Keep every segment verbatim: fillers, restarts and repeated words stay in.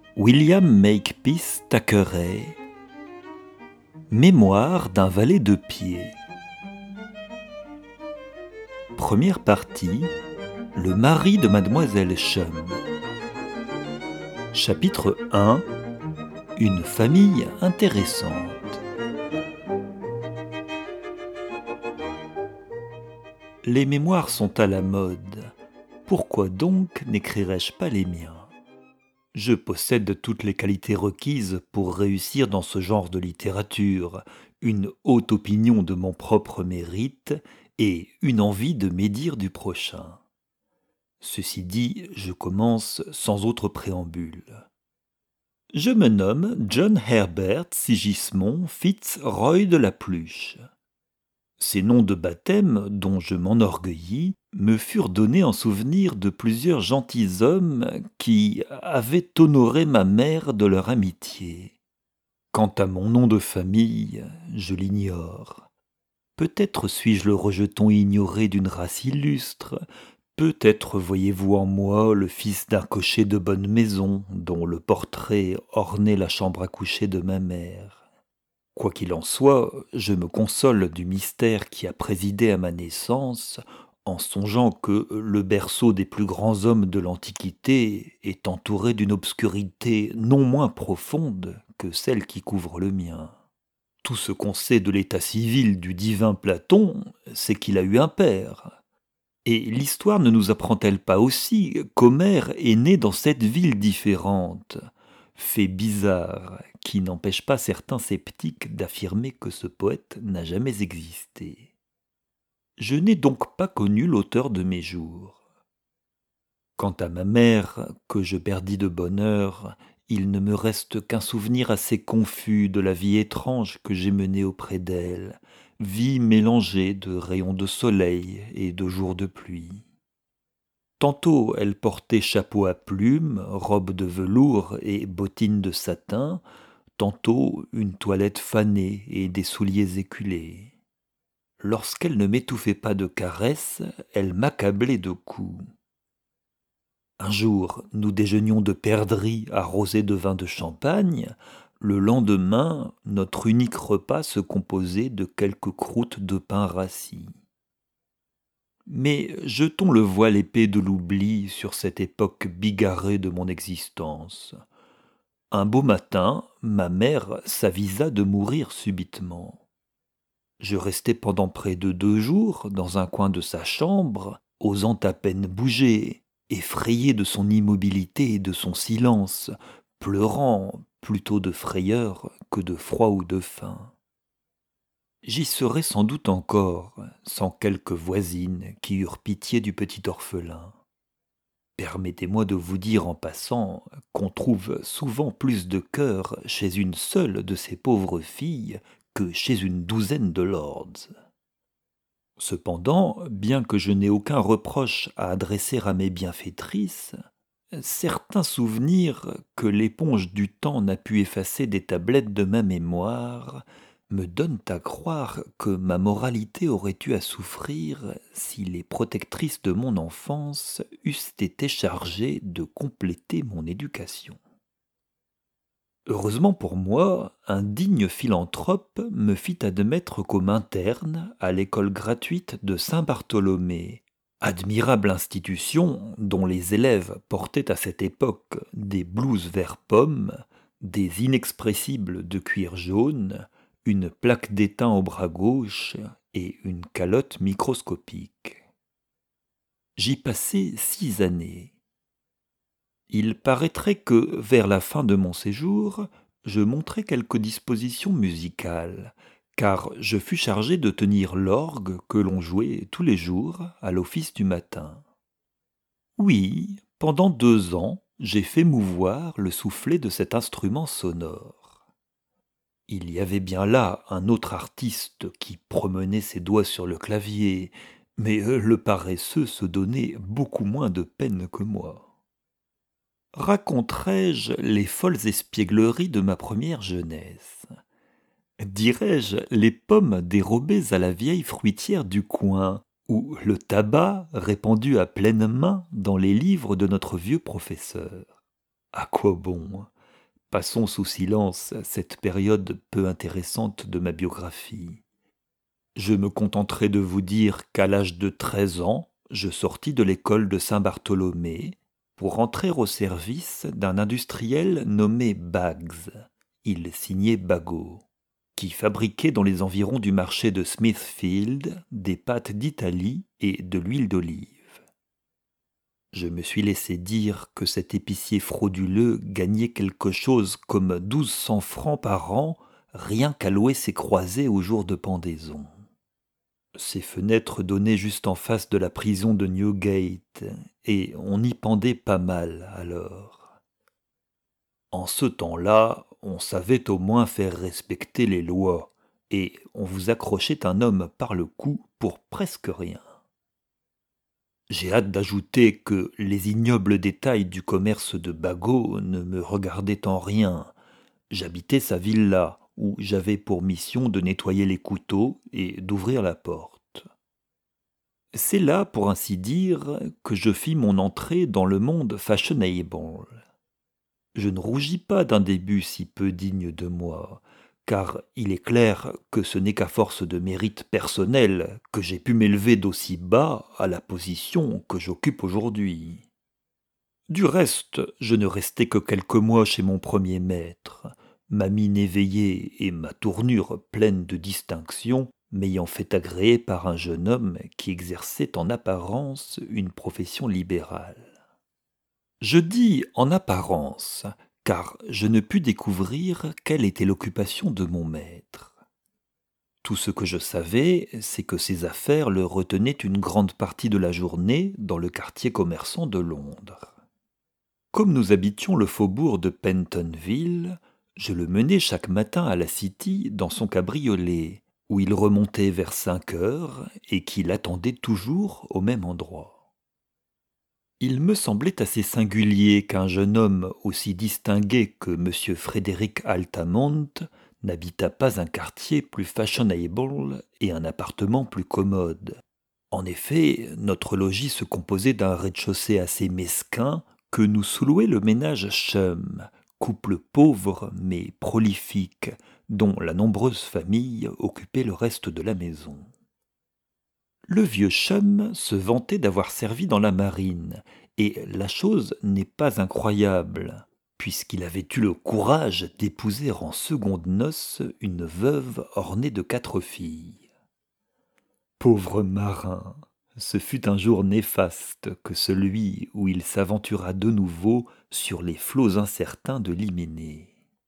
William Makepeace Thackeray. Mémoire d'un valet de pied. Première partie. Le mari de Mademoiselle Chum. Chapitre un. Une famille intéressante. Les mémoires sont à la mode. Pourquoi donc n'écrirais-je pas les miens ? Je possède toutes les qualités requises pour réussir dans ce genre de littérature, une haute opinion de mon propre mérite et une envie de médire du prochain. Ceci dit, je commence sans autre préambule. Je me nomme John Herbert Sigismond Fitz-Roy de la Pluche. Ces noms de baptême, dont je m'enorgueillis, me furent donnés en souvenir de plusieurs gentilshommes qui avaient honoré ma mère de leur amitié. Quant à mon nom de famille, je l'ignore. Peut-être suis-je le rejeton ignoré d'une race illustre, peut-être voyez-vous en moi le fils d'un cocher de bonne maison, dont le portrait ornait la chambre à coucher de ma mère. Quoi qu'il en soit, je me console du mystère qui a présidé à ma naissance, en songeant que le berceau des plus grands hommes de l'Antiquité est entouré d'une obscurité non moins profonde que celle qui couvre le mien. Tout ce qu'on sait de l'état civil du divin Platon, c'est qu'il a eu un père. Et l'histoire ne nous apprend-elle pas aussi qu'Homère est né dans sept villes différentes ? Fait bizarre qui n'empêche pas certains sceptiques d'affirmer que ce poète n'a jamais existé. Je n'ai donc pas connu l'auteur de mes jours. Quant à ma mère, que je perdis de bonne heure, il ne me reste qu'un souvenir assez confus de la vie étrange que j'ai menée auprès d'elle, vie mélangée de rayons de soleil et de jours de pluie. Tantôt elle portait chapeau à plumes, robe de velours et bottines de satin, tantôt une toilette fanée et des souliers éculés. Lorsqu'elle ne m'étouffait pas de caresses, elle m'accablait de coups. Un jour, nous déjeunions de perdrix arrosées de vin de champagne. Le lendemain, notre unique repas se composait de quelques croûtes de pain rassis. Mais jetons le voile épais de l'oubli sur cette époque bigarrée de mon existence. Un beau matin, ma mère s'avisa de mourir subitement. Je restai pendant près de deux jours dans un coin de sa chambre, osant à peine bouger, effrayé de son immobilité et de son silence, pleurant plutôt de frayeur que de froid ou de faim. J'y serais sans doute encore, sans quelques voisines qui eurent pitié du petit orphelin. Permettez-moi de vous dire en passant qu'on trouve souvent plus de cœur chez une seule de ces pauvres filles que chez une douzaine de lords. Cependant, bien que je n'ai aucun reproche à adresser à mes bienfaitrices, certains souvenirs que l'éponge du temps n'a pu effacer des tablettes de ma mémoire me donnent à croire que ma moralité aurait eu à souffrir si les protectrices de mon enfance eussent été chargées de compléter mon éducation. Heureusement pour moi, un digne philanthrope me fit admettre comme interne à l'école gratuite de Saint-Bartholomé, admirable institution dont les élèves portaient à cette époque des blouses vert pomme, des inexpressibles de cuir jaune, une plaque d'étain au bras gauche et une calotte microscopique. J'y passai six années. Il paraîtrait que, vers la fin de mon séjour, je montrai quelques dispositions musicales, car je fus chargé de tenir l'orgue que l'on jouait tous les jours à l'office du matin. Oui, pendant deux ans, j'ai fait mouvoir le soufflet de cet instrument sonore. Il y avait bien là un autre artiste qui promenait ses doigts sur le clavier, mais le paresseux se donnait beaucoup moins de peine que moi. Raconterai-je les folles espiègleries de ma première jeunesse ? Dirais-je les pommes dérobées à la vieille fruitière du coin, ou le tabac répandu à pleine main dans les livres de notre vieux professeur ? À quoi bon ? Passons sous silence cette période peu intéressante de ma biographie. Je me contenterai de vous dire qu'à l'âge de treize ans, je sortis de l'école de Saint-Bartholomé pour entrer au service d'un industriel nommé Baggs, il signait Bagot, qui fabriquait dans les environs du marché de Smithfield des pâtes d'Italie et de l'huile d'olive. Je me suis laissé dire que cet épicier frauduleux gagnait quelque chose comme douze cents francs par an rien qu'à louer ses croisées au jour de pendaison. Ses fenêtres donnaient juste en face de la prison de Newgate, et on y pendait pas mal alors. En ce temps-là, on savait au moins faire respecter les lois, et on vous accrochait un homme par le cou pour presque rien. J'ai hâte d'ajouter que les ignobles détails du commerce de Bagot ne me regardaient en rien. J'habitais sa villa, où j'avais pour mission de nettoyer les couteaux et d'ouvrir la porte. C'est là, pour ainsi dire, que je fis mon entrée dans le monde fashionable. Je ne rougis pas d'un début si peu digne de moi, car il est clair que ce n'est qu'à force de mérite personnel que j'ai pu m'élever d'aussi bas à la position que j'occupe aujourd'hui. Du reste, je ne restai que quelques mois chez mon premier maître, ma mine éveillée et ma tournure pleine de distinction m'ayant fait agréer par un jeune homme qui exerçait en apparence une profession libérale. Je dis en apparence, car je ne pus découvrir quelle était l'occupation de mon maître. Tout ce que je savais, c'est que ses affaires le retenaient une grande partie de la journée dans le quartier commerçant de Londres. Comme nous habitions le faubourg de Pentonville, je le menais chaque matin à la City dans son cabriolet, où il remontait vers cinq heures et qui l'attendait toujours au même endroit. Il me semblait assez singulier qu'un jeune homme aussi distingué que M. Frédéric Altamont n'habitât pas un quartier plus fashionable et un appartement plus commode. En effet, notre logis se composait d'un rez-de-chaussée assez mesquin que nous sous-louait le ménage Chum, couple pauvre mais prolifique, dont la nombreuse famille occupait le reste de la maison. Le vieux Chum se vantait d'avoir servi dans la marine, et la chose n'est pas incroyable, puisqu'il avait eu le courage d'épouser en secondes noces une veuve ornée de quatre filles. Pauvre marin, ce fut un jour néfaste que celui où il s'aventura de nouveau sur les flots incertains de l'Hyménée.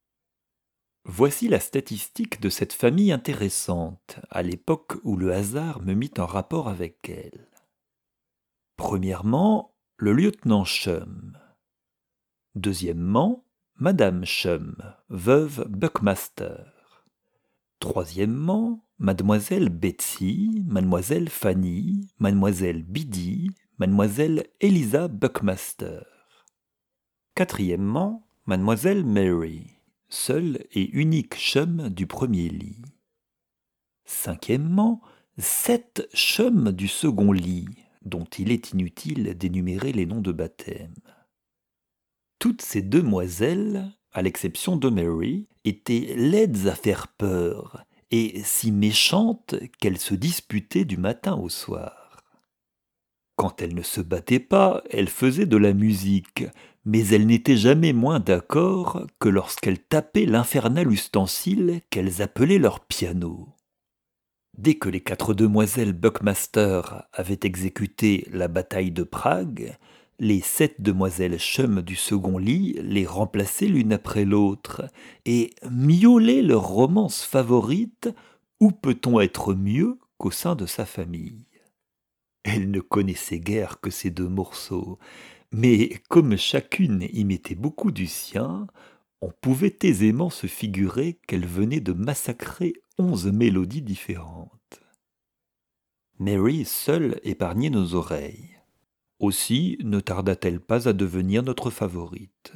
Voici la statistique de cette famille intéressante, à l'époque où le hasard me mit en rapport avec elle. Premièrement, le lieutenant Chum. Deuxièmement, Madame Chum, veuve Buckmaster. Troisièmement, Mademoiselle Betsy, Mademoiselle Fanny, Mademoiselle Biddy, Mademoiselle Eliza Buckmaster. Quatrièmement, Mademoiselle Mary, seul et unique Chum du premier lit. Cinquièmement, sept Chums du second lit, dont il est inutile d'énumérer les noms de baptême. Toutes ces demoiselles, à l'exception de Mary, étaient laides à faire peur, et si méchantes qu'elles se disputaient du matin au soir. Quand elles ne se battaient pas, elles faisaient de la musique, mais elles n'étaient jamais moins d'accord que lorsqu'elles tapaient l'infernal ustensile qu'elles appelaient leur piano. Dès que les quatre demoiselles Buckmaster avaient exécuté la bataille de Prague, les sept demoiselles Chum du second lit les remplaçaient l'une après l'autre, et miaulaient leur romance favorite « Où peut-on être mieux qu'au sein de sa famille ?» Elles ne connaissaient guère que ces deux morceaux, mais comme chacune y mettait beaucoup du sien, on pouvait aisément se figurer qu'elle venait de massacrer onze mélodies différentes. Mary seule épargnait nos oreilles. Aussi ne tarda-t-elle pas à devenir notre favorite.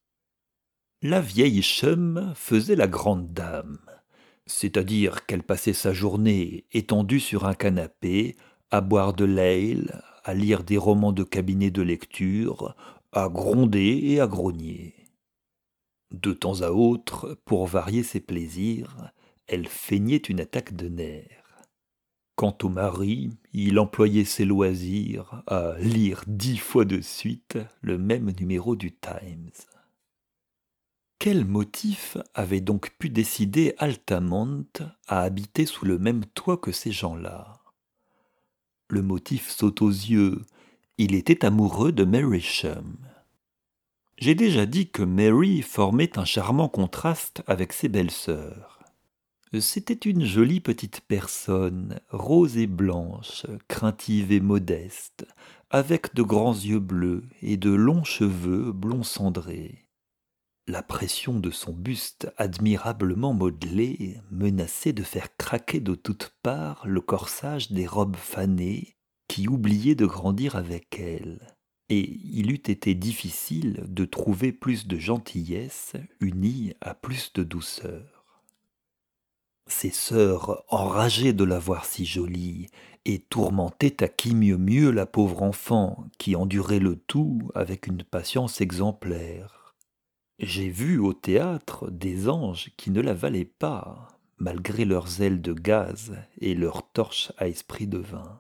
La vieille Chum faisait la grande dame, c'est-à-dire qu'elle passait sa journée étendue sur un canapé, à boire de l'ale, à lire des romans de cabinet de lecture, à gronder et à grogner. De temps à autre, pour varier ses plaisirs, elle feignait une attaque de nerfs. Quant au mari, il employait ses loisirs à lire dix fois de suite le même numéro du Times. Quel motif avait donc pu décider Altamont à habiter sous le même toit que ces gens-là? Le motif saute aux yeux. Il était amoureux de Mary Chum. J'ai déjà dit que Mary formait un charmant contraste avec ses belles-sœurs. C'était une jolie petite personne, rose et blanche, craintive et modeste, avec de grands yeux bleus et de longs cheveux blonds cendrés. La pression de son buste admirablement modelé menaçait de faire craquer de toutes parts le corsage des robes fanées qui oubliaient de grandir avec elle, et il eût été difficile de trouver plus de gentillesse unie à plus de douceur. Ses sœurs, enragées de la voir si jolie, et tourmentaient à qui mieux mieux la pauvre enfant qui endurait le tout avec une patience exemplaire. J'ai vu au théâtre des anges qui ne la valaient pas, malgré leurs ailes de gaz et leurs torches à esprit de vin.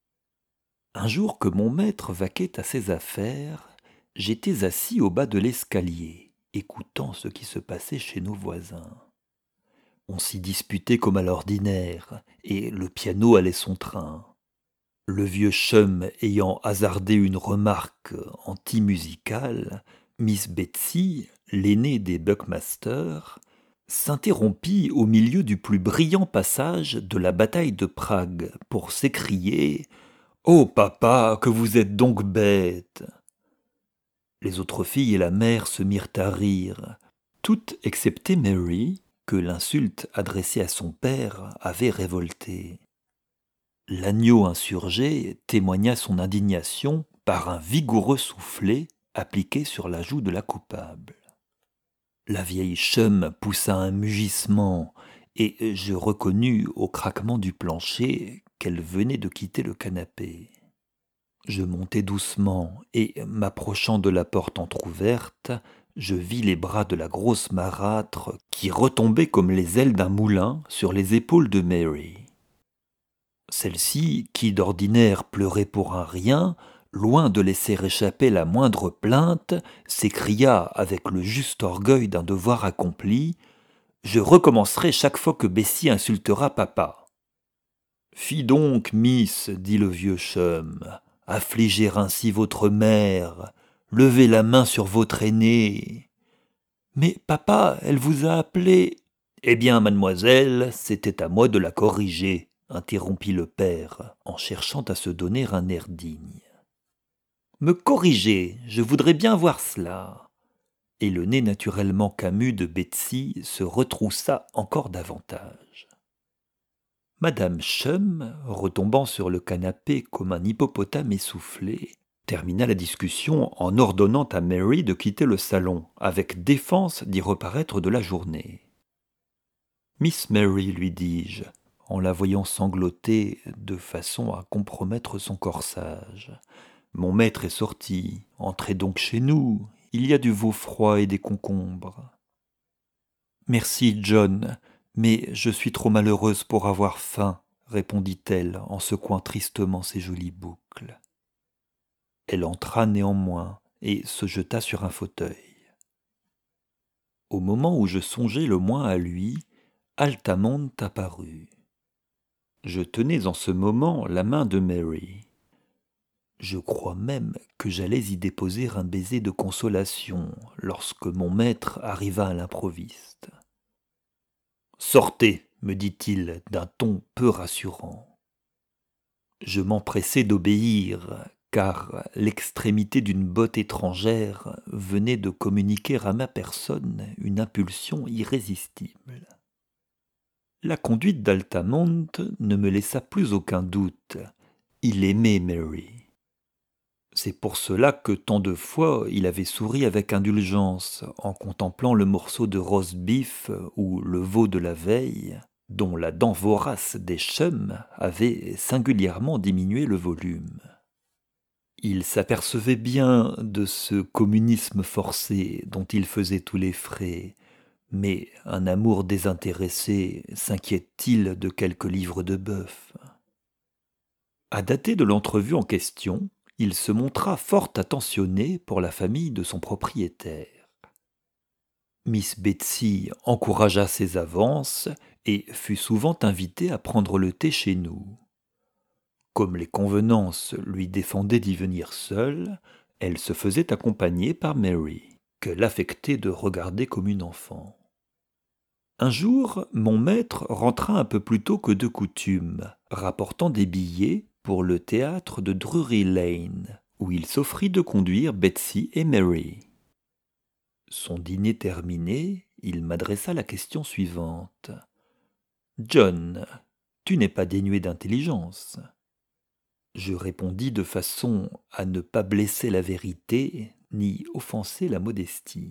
Un jour que mon maître vaquait à ses affaires, j'étais assis au bas de l'escalier, écoutant ce qui se passait chez nos voisins. On s'y disputait comme à l'ordinaire, et le piano allait son train. Le vieux Chum ayant hasardé une remarque anti-musicale, Miss Betsy, l'aînée des Buckmasters, s'interrompit au milieu du plus brillant passage de la bataille de Prague pour s'écrier « Oh papa, que vous êtes donc bête !» Les autres filles et la mère se mirent à rire, toutes excepté Mary, que l'insulte adressée à son père avait révoltée. L'agneau insurgé témoigna son indignation par un vigoureux soufflet appliqué sur la joue de la coupable. La vieille Chum poussa un mugissement, et je reconnus au craquement du plancher qu'elle venait de quitter le canapé. Je montai doucement, et, m'approchant de la porte entr'ouverte, je vis les bras de la grosse marâtre qui retombaient comme les ailes d'un moulin sur les épaules de Mary. Celle-ci, qui d'ordinaire pleurait pour un rien, loin de laisser échapper la moindre plainte, s'écria avec le juste orgueil d'un devoir accompli « Je recommencerai chaque fois que Bessie insultera papa. » « Fi donc, miss, dit le vieux Chum, affliger ainsi votre mère, levez la main sur votre aînée. »« Mais papa, elle vous a appelé. »« Eh bien, mademoiselle, c'était à moi de la corriger, interrompit le père en cherchant à se donner un air digne. Me corriger, je voudrais bien voir cela. Et le nez naturellement camus de Betsy se retroussa encore davantage. Madame Chum, retombant sur le canapé comme un hippopotame essoufflé, termina la discussion en ordonnant à Mary de quitter le salon, avec défense d'y reparaître de la journée. « Miss Mary, lui dis-je, en la voyant sangloter de façon à compromettre son corsage. Mon maître est sorti, entrez donc chez nous, il y a du veau froid et des concombres. »« Merci, John, mais je suis trop malheureuse pour avoir faim, » répondit-elle en secouant tristement ses jolies boucles. Elle entra néanmoins et se jeta sur un fauteuil. Au moment où je songeais le moins à lui, Altamont apparut. Je tenais en ce moment la main de Mary. Je crois même que j'allais y déposer un baiser de consolation lorsque mon maître arriva à l'improviste. « Sortez, me dit-il d'un ton peu rassurant. Je m'empressai d'obéir, car l'extrémité d'une botte étrangère venait de communiquer à ma personne une impulsion irrésistible. La conduite d'Altamont ne me laissa plus aucun doute. Il aimait Mary. C'est pour cela que tant de fois il avait souri avec indulgence en contemplant le morceau de roast-beef ou le veau de la veille, dont la dent vorace des Chum avait singulièrement diminué le volume. Il s'apercevait bien de ce communisme forcé dont il faisait tous les frais, mais un amour désintéressé s'inquiète-t-il de quelques livres de bœuf? À dater de l'entrevue en question, il se montra fort attentionné pour la famille de son propriétaire. Miss Betsy encouragea ses avances et fut souvent invitée à prendre le thé chez nous. Comme les convenances lui défendaient d'y venir seule, elle se faisait accompagner par Mary, qu'elle affectait de regarder comme une enfant. Un jour, mon maître rentra un peu plus tôt que de coutume, rapportant des billets pour le théâtre de Drury Lane, où il s'offrit de conduire Betsy et Mary. Son dîner terminé, il m'adressa la question suivante. « John, tu n'es pas dénué d'intelligence. » Je répondis de façon à ne pas blesser la vérité ni offenser la modestie.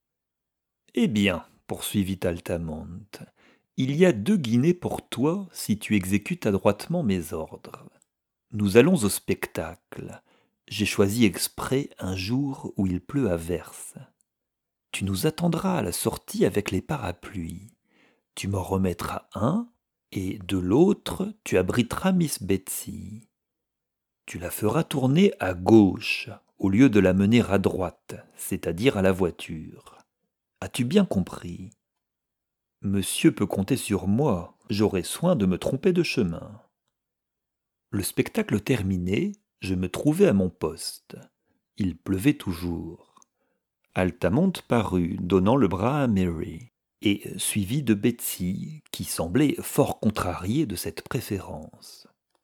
« Eh bien, poursuivit Altamont, il y a deux guinées pour toi si tu exécutes adroitement mes ordres. Nous allons au spectacle. J'ai choisi exprès un jour où il pleut à verse. Tu nous attendras à la sortie avec les parapluies. Tu m'en remettras un, et de l'autre, tu abriteras Miss Betsy. Tu la feras tourner à gauche, au lieu de la mener à droite, c'est-à-dire à la voiture. As-tu bien compris? Monsieur peut compter sur moi, j'aurai soin de me tromper de chemin. » Le spectacle terminé, je me trouvais à mon poste. Il pleuvait toujours. Altamont parut, donnant le bras à Mary, et suivi de Betsy, qui semblait fort contrariée de cette préférence.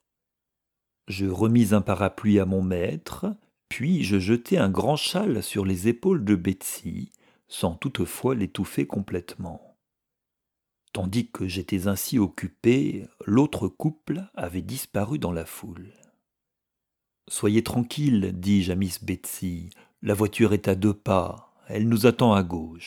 Je remis un parapluie à mon maître, puis je jetai un grand châle sur les épaules de Betsy, sans toutefois l'étouffer complètement. Tandis que j'étais ainsi occupé, l'autre couple avait disparu dans la foule. « Soyez tranquille, dis-je à Miss Betsy, la voiture est à deux pas, elle nous attend à gauche. »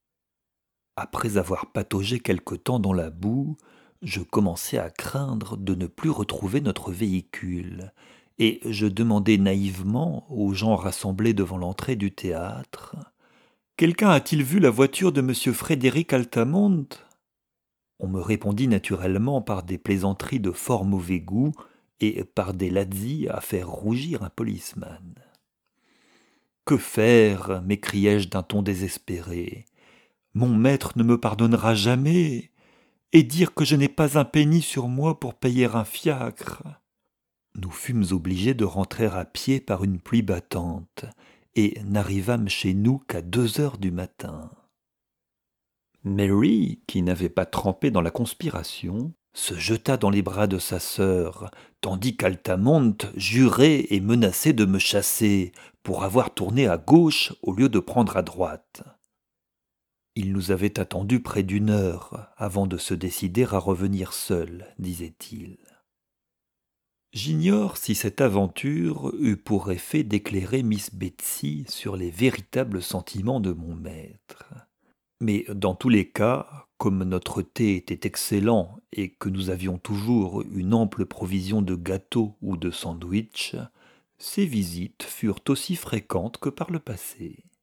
Après avoir pataugé quelque temps dans la boue, je commençais à craindre de ne plus retrouver notre véhicule, et je demandai naïvement aux gens rassemblés devant l'entrée du théâtre « Quelqu'un a-t-il vu la voiture de monsieur Frédéric Altamont ?» On me répondit naturellement par des plaisanteries de fort mauvais goût et par des lazzi à faire rougir un policeman. « Que faire ?» m'écriai-je d'un ton désespéré. « Mon maître ne me pardonnera jamais, et dire que je n'ai pas un penny sur moi pour payer un fiacre. » Nous fûmes obligés de rentrer à pied par une pluie battante, et n'arrivâmes chez nous qu'à deux heures du matin. Mary, qui n'avait pas trempé dans la conspiration, se jeta dans les bras de sa sœur, tandis qu'Altamont jurait et menaçait de me chasser pour avoir tourné à gauche au lieu de prendre à droite. Il nous avait attendus près d'une heure avant de se décider à revenir seul, disait-il. J'ignore si cette aventure eut pour effet d'éclairer Miss Betsy sur les véritables sentiments de mon maître. Mais dans tous les cas, comme notre thé était excellent et que nous avions toujours une ample provision de gâteaux ou de sandwichs, ces visites furent aussi fréquentes que par le passé.